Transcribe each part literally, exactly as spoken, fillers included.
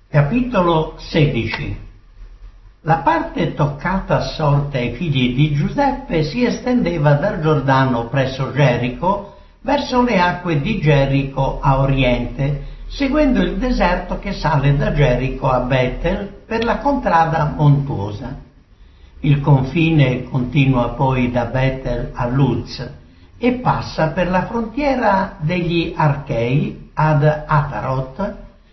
Capitolo sedici. La parte toccata a sorte ai figli di Giuseppe si estendeva dal Giordano presso Gerico verso le acque di Gerico a oriente, seguendo il deserto che sale da Gerico a Betel per la contrada montuosa. Il confine continua poi da Betel a Luz e passa per la frontiera degli Archei ad Atarot,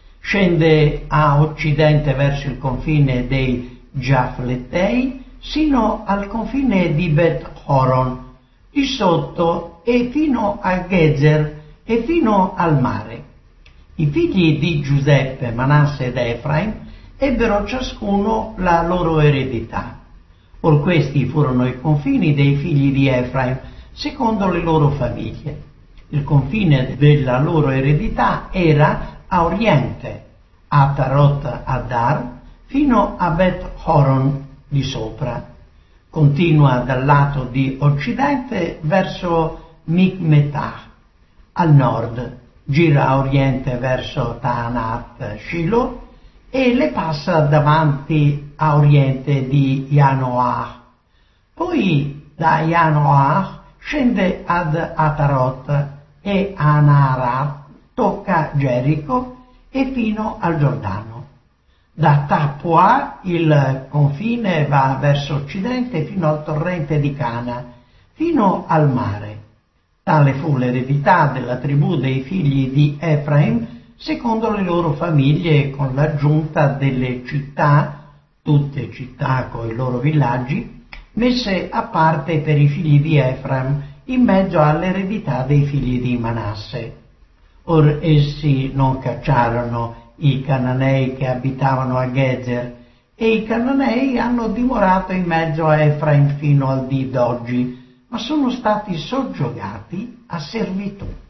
scende a occidente verso il confine dei Giaflettei sino al confine di Bet Horon, di sotto e fino a Gezer e fino al mare. I figli di Giuseppe, Manasse ed Efraim ebbero ciascuno la loro eredità. Or questi furono i confini dei figli di Efraim secondo le loro famiglie. Il confine della loro eredità era a oriente, a Tarot Adar, fino a Bet Horon di sopra. Continua dal lato di occidente verso Micmetah, al nord, gira a oriente verso Taanat Shilo e le passa davanti a oriente di Yanoah. Poi da Yanoah scende ad Atarot e a Naarat tocca Gerico e fino al Giordano. Da Tapua il confine va verso occidente fino al torrente di Cana, fino al mare. Tale fu l'eredità della tribù dei figli di Efraim secondo le loro famiglie, con l'aggiunta delle città, tutte città con i loro villaggi, messe a parte per i figli di Efraim in mezzo all'eredità dei figli di Manasse. Or essi non cacciarono i Cananei che abitavano a Gezer, e i Cananei hanno dimorato in mezzo a Efraim fino al dì d'oggi, ma sono stati soggiogati a servitù.